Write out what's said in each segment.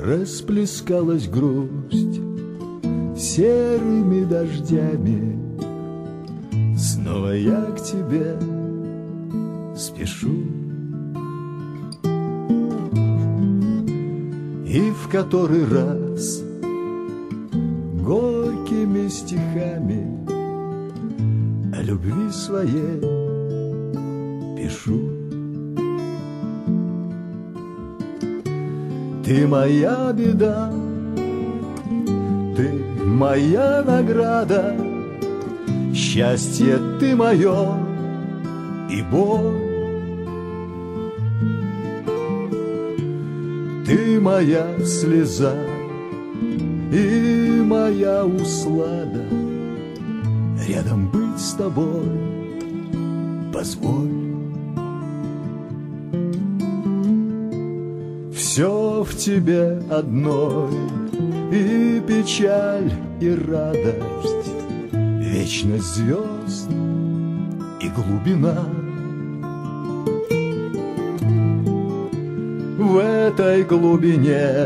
Расплескалась грусть серыми дождями. Снова я к тебе спешу. И в который раз горькими стихами о любви своей пишу. Ты моя беда, ты моя награда, счастье ты мое и боль. Ты моя слеза и моя услада, рядом быть с тобой позволь. Все в тебе одной, и печаль, и радость, вечность звезд и глубина. В этой глубине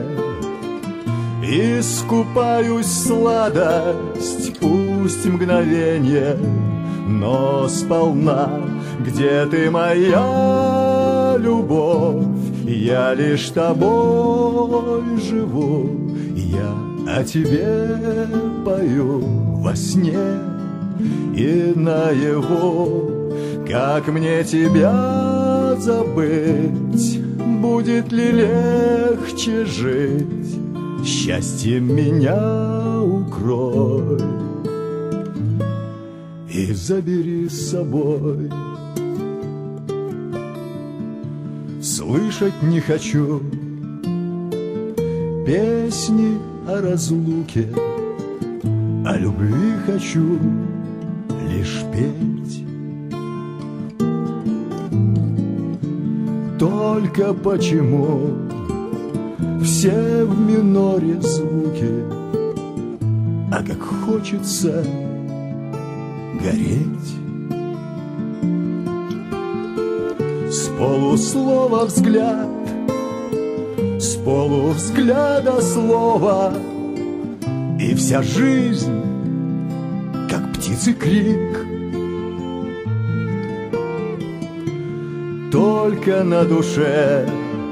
искупаюсь в сладость, пусть мгновенье, но сполна. Где ты, моя любовь? Я лишь тобой живу, я о тебе пою во сне и наяву. Как мне тебя забыть? Будет ли легче жить? Счастьем меня укрой и забери с собой. Слышать не хочу песни о разлуке, о любви хочу лишь петь. Только почему все в миноре звуки, а как хочется гореть. С полуслова взгляд, с полувзгляда слова, и вся жизнь, как птицы крик. Только на душе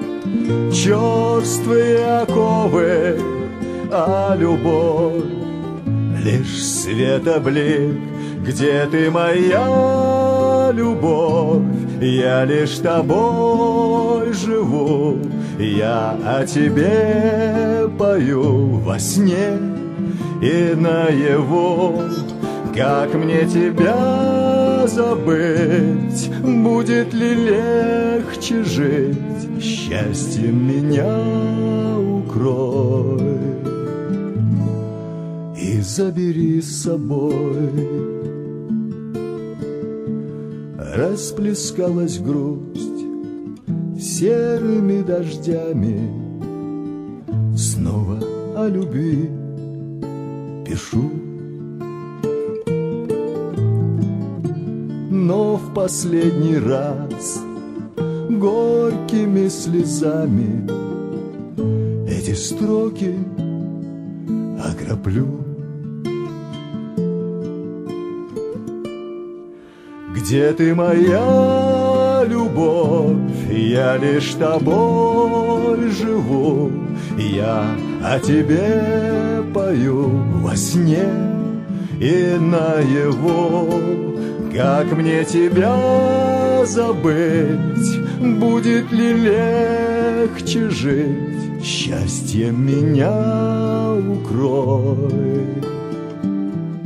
черствые оковы, а любовь лишь светоблик. Где ты, моя любовь? Я лишь тобой живу, я о тебе пою во сне и наяву. Как мне тебя забыть? Будет ли легче жить? Счастьем меня укрой и забери с собой. Расплескалась грусть серыми дождями, снова о любви пишу. Но в последний раз горькими слезами эти строки окроплю. Где ты, моя любовь? Я лишь тобой живу, я о тебе пою во сне и наяву. Как мне тебя забыть? Будет ли легче жить? Счастьем меня укрой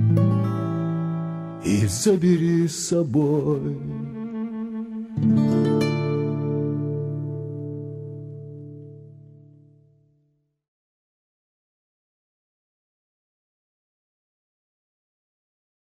и забери с собой.